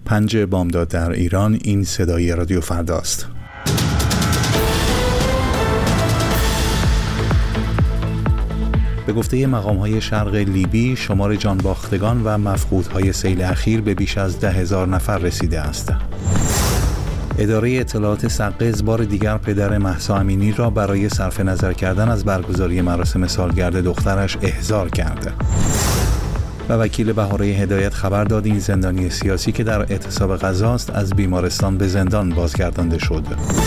5 بامداد در ایران. این صدای رادیو فرداست. به گفته مقام‌های شرق لیبی، شمار جانباختگان و مفقودهای سیل اخیر به بیش از 10,000 نفر رسیده است. اداره اطلاعات سقز بار دیگر پدر مهسا امینی را برای صرف نظر کردن از برگزاری مراسم سالگرد دخترش احضار کرد. و وکیل بهاره هدایت خبر داد این زندانی سیاسی که در اعتصاب غزاست از بیمارستان به زندان بازگردانده شد.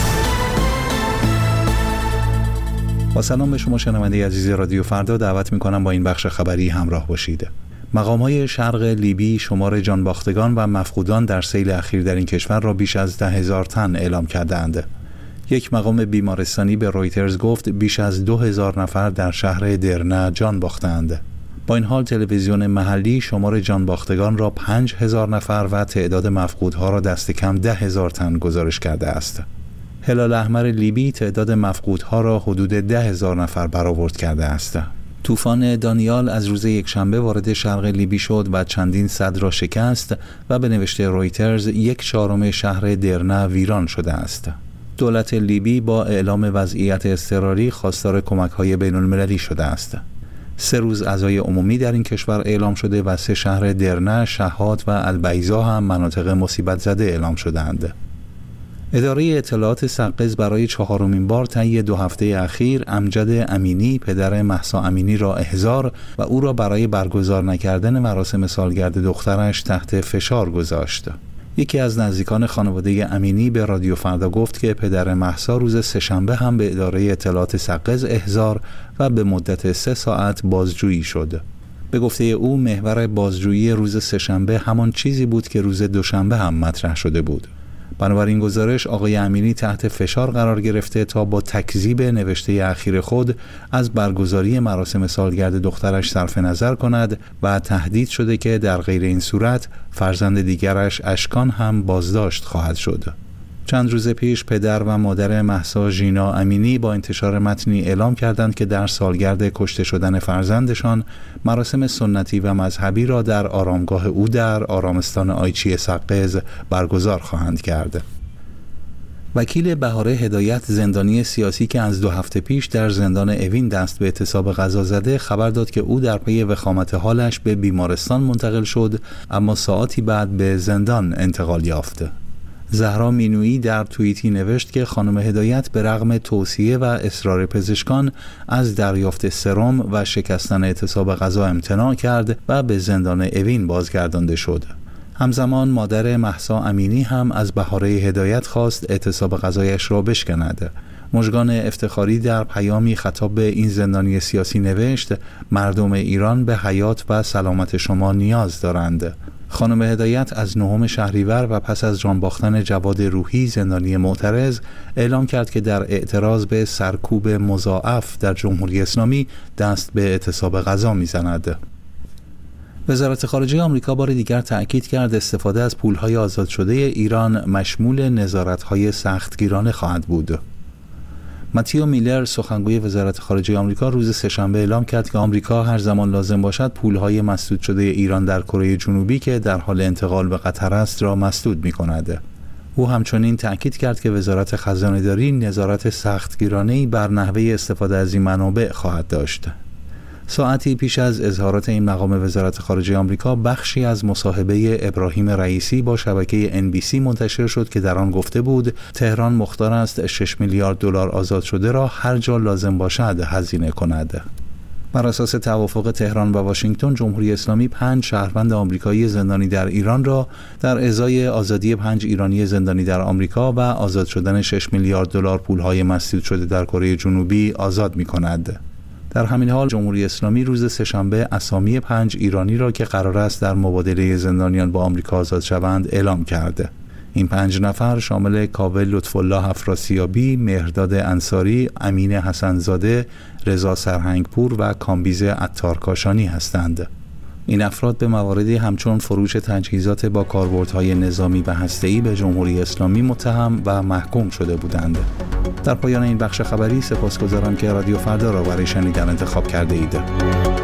با سلام به شما شنونده عزیز رادیو فردا، دعوت می‌کنم با این بخش خبری همراه باشید. مقام‌های شرق لیبی شمار جانباختگان و مفقودان در سیل اخیر در این کشور را بیش از 10,000 تن اعلام کردند. یک مقام بیمارستانی به رویترز گفت بیش از 2,000 نفر در شهر درنا جان باختند. با این حال تلویزیون محلی شمار جانباختگان را 5,000 نفر و تعداد مفقودها را دست کم 10,000 تن گزارش کرده است. هلال احمر لیبی تعداد مفقودها را حدود 10,000 نفر برآورد کرده است. طوفان دانیال از روز یکشنبه وارد شرق لیبی شد و چندین سد را شکست و به نوشته رویترز 1/4 شهر درنا ویران شده است. دولت لیبی با اعلام وضعیت اضطراری خواستار کمک‌های بین‌المللی شده است. 3 روز عزای عمومی در این کشور اعلام شده و 3 شهر درنا، شهاد و البیضا هم مناطق مصیبت زده اعلام شدند. اداره اطلاعات سقز برای 4مین بار طی 2 هفته اخیر امجد امینی پدر مهسا امینی را احضار و او را برای برگزار نکردن مراسم سالگرد دخترش تحت فشار گذاشت. یکی از نزدیکان خانواده امینی به رادیو فردا گفت که پدر مهسا روز سه‌شنبه هم به اداره اطلاعات سقز احضار و به مدت 3 ساعت بازجویی شد. به گفته او محور بازجویی روز سه‌شنبه همان چیزی بود که روز دوشنبه هم مطرح شده بود. بنابراین گزارش آقای امینی تحت فشار قرار گرفته تا با تکذیب نوشته اخیر خود از برگزاری مراسم سالگرد دخترش صرف نظر کند و تهدید شده که در غیر این صورت فرزند دیگرش اشکان هم بازداشت خواهد شد. چند روز پیش پدر و مادر مهسا ژینا امینی با انتشار متنی اعلام کردند که در سالگرد کشته شدن فرزندشان مراسم سنتی و مذهبی را در آرامگاه او در آرامستان آیچی سقز برگزار خواهند کرد. وکیل بهاره هدایت زندانی سیاسی که از 2 هفته پیش در زندان اوین دست به اعتصاب غزا زده خبر داد که او در پی وخامت حالش به بیمارستان منتقل شد، اما ساعاتی بعد به زندان انتقال یافت. زهرا مینویی در توییتی نوشت که خانم هدایت به رغم توصیه و اصرار پزشکان از دریافت سرم و شکستن اعتصاب غذا امتناع کرد و به زندان اوین بازگردانده شد. همزمان مادر مهسا امینی هم از بهاره هدایت خواست اعتصاب غذایش را بشکند. مژگان افتخاری در پیامی خطاب به این زندانی سیاسی نوشت: مردم ایران به حیات و سلامت شما نیاز دارند. خانم هدایت از 9 شهریور و پس از جان باختن جواد روحی زندانی معترض اعلام کرد که در اعتراض به سرکوب مضاعف در جمهوری اسلامی دست به اعتصاب غذا می‌زند. وزارت خارجه آمریکا بار دیگر تأکید کرد استفاده از پول‌های آزاد شده ایران مشمول نظارت‌های سختگیرانه خواهد بود. متیو میلر سخنگوی وزارت خارجه آمریکا روز سه‌شنبه اعلام کرد که آمریکا هر زمان لازم باشد پولهای مسدود شده ایران در کره جنوبی که در حال انتقال به قطر است را مسدود می‌کند. او همچنین تأکید کرد که وزارت خزانه‌داری نظارت سختگیرانه‌ای بر نحوه استفاده از این منابع خواهد داشت. ساعتی پیش از اظهارات این مقام وزارت خارجه آمریکا بخشی از مصاحبه ابراهیم رئیسی با شبکه NBC منتشر شد که در آن گفته بود تهران مختار است 6 میلیارد دلار آزاد شده را هر جا لازم باشد هزینه کند. بر اساس توافق تهران و واشنگتن، جمهوری اسلامی 5 شهروند آمریکایی زندانی در ایران را در ازای آزادی 5 ایرانی زندانی در آمریکا و آزاد شدن 6 میلیارد دلار پولهای مسدود شده در کره جنوبی آزاد می‌کند. در همین حال جمهوری اسلامی روز سه‌شنبه اسامی 5 ایرانی را که قرار است در مبادله زندانیان با آمریکا آزاد شوند اعلام کرده. این 5 نفر شامل کاوه لطف‌الله افراسیابی، مهرداد انصاری، امین حسن‌زاده، رضا سرهنگپور و کامبیز عطارکاشانی هستند. این افراد به مواردی همچون فروش تجهیزات با کاربردهای نظامی و هسته‌ای به جمهوری اسلامی متهم و محکوم شده بودند. در پایان این بخش خبری سپاسگزارم که رادیو فردا را برای شنیدن انتخاب کرده اید.